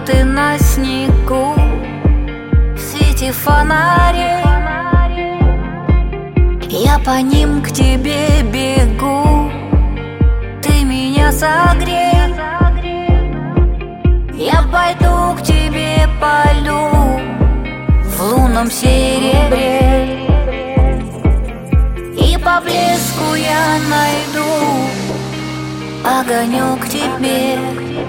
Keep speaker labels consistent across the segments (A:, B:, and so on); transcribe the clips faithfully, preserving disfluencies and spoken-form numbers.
A: бриллианты на снегу, в свете фонарей. Я по ним к тебе бегу, ты меня согрей. Я пойду к тебе по льду в лунном серебре, и по блеску я найду огонек тебе.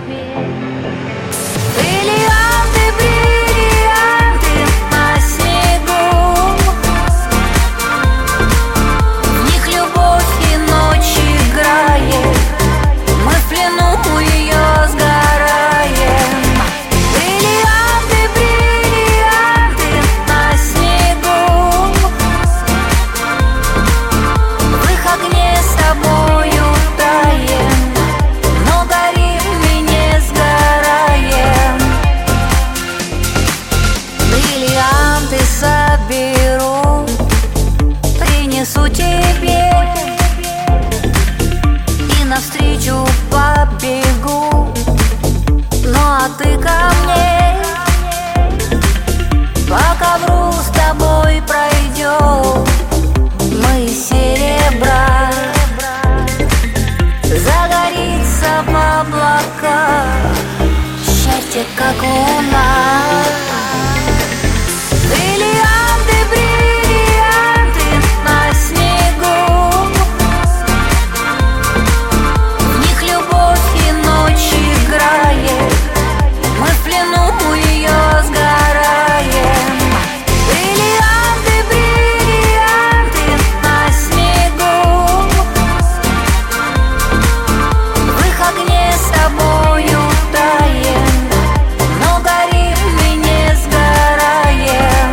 A: Бриллианты, бриллианты на снегу, в них любовь и ночь играет, мы в плену ее сгораем. Бриллианты, бриллианты на снегу, в их огне с тобою таем, но горим и не сгораем. Бриллианты соберу, принесу тебе, и навстречу побегу. Ну а ты ко мне, по ковру с тобой пройдем мы из серебра. Загорится в облаках счастье, как луна. Бриллианты, бриллианты на снегу, в них любовь и ночь играет, мы в плену ее сгораем. Бриллианты, бриллианты на снегу, в их огне с тобою таем, но горим и не сгораем.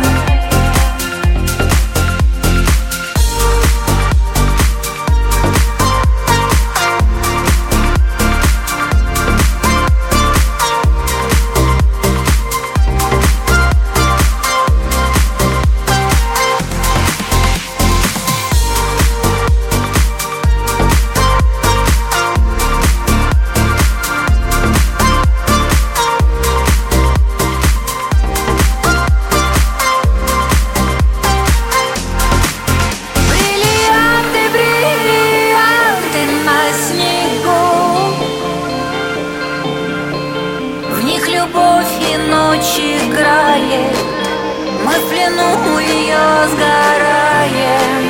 A: Бриллианты, бриллианты на снегу, в них любовь и ночь играет, мы в плену ее сгораем.